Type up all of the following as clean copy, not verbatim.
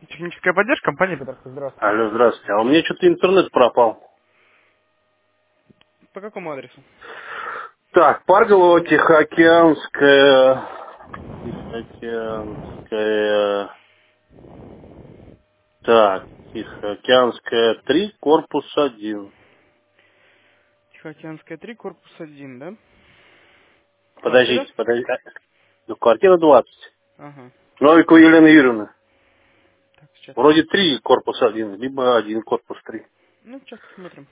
Техническая поддержка компании Петров. Здравствуйте. Алло, здравствуйте. А у меня что-то интернет пропал. По какому адресу? Так, Парголово, Тихоокеанская, так, Тихоокеанская 3, корпус 1. Тихоокеанская 3, корпус 1, да? Квартира? Подождите. Ну, квартира 20. Ага. Новикова Елена Юрьевна. Так, сейчас. Вроде 3, корпус 1, либо 1, корпус 3. Ну, сейчас посмотрим.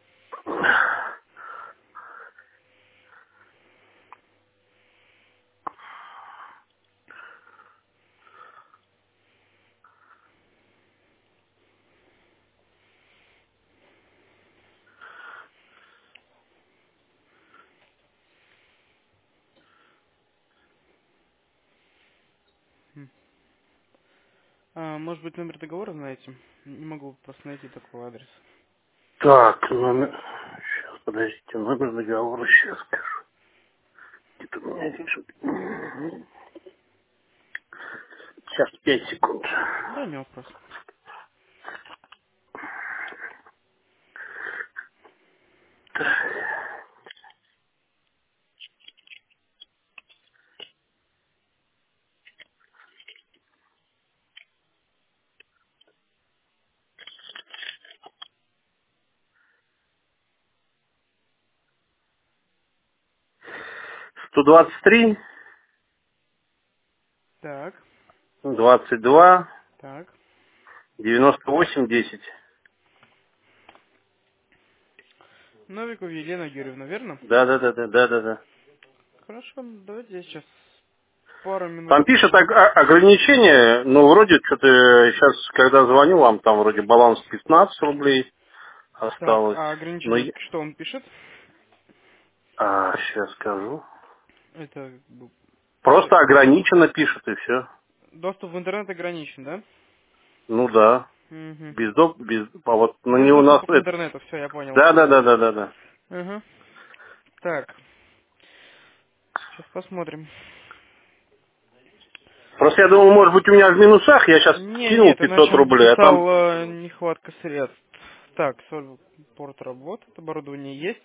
М. Может быть, номер договора знаете? Не могу просто найти такого адреса. Так, номер... Сейчас, подождите, номер договора сейчас скажу. Это у меня пишут. Сейчас, 5 секунд. Да, не вопрос. 123, Так, 22, так. 98, 10. Новиков Елена Юрьевна, верно? Да. Хорошо, давайте я сейчас пару минут Там пишет посмотрю. ограничение, ну, вроде что-то сейчас, когда звоню вам, там вроде баланс 15 рублей Так, осталось. а Ну, ограничение, что он пишет? сейчас скажу. Это Просто ограничено пишет и все. доступ в интернет ограничен, да? Ну да. Угу. А вот на Без него у нас доступа к это. интернету, все, я понял. Да. Угу. Так, сейчас посмотрим. Просто я думаю, может быть, у меня в минусах, я сейчас скинул Нет, иначе 500 он бы рублей, а там, писал нехватка средств. Так, порт работает, оборудование есть.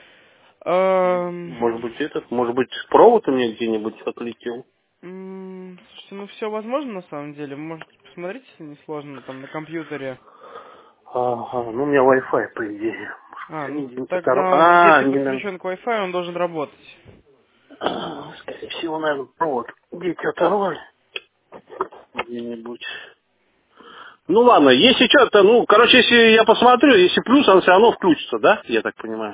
может быть, может быть, провод у меня где-нибудь отлетел. Слушайте, ну все возможно на самом деле. Вы можете посмотреть, если не сложно, там на компьютере. Ага, ну у меня Wi-Fi, по идее. Ну Может, где-нибудь тогда, если не надо. подключен к Wi-Fi, он должен работать. Скорее всего, наверное, провод дети оторвали где-нибудь. Ну ладно, если что-то, ну, короче, если я посмотрю, если плюс, он все равно включится, да? Я так понимаю.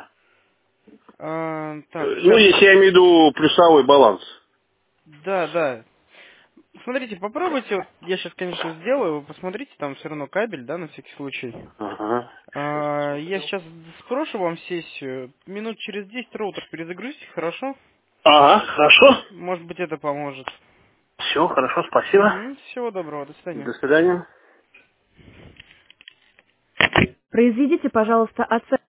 Так, Ну, сейчас. если я имею в виду плюсовой баланс. Да. Смотрите, попробуйте, вот я сейчас, конечно, сделаю, вы посмотрите, там все равно кабель, да, на всякий случай. Ага. Я сейчас сброшу вам сессию, минут через 10 роутер перезагрузите, хорошо? Ага, хорошо. Может быть, это поможет. Все, хорошо, спасибо. Всего доброго, до свидания. До свидания. Произведите, пожалуйста, оценку.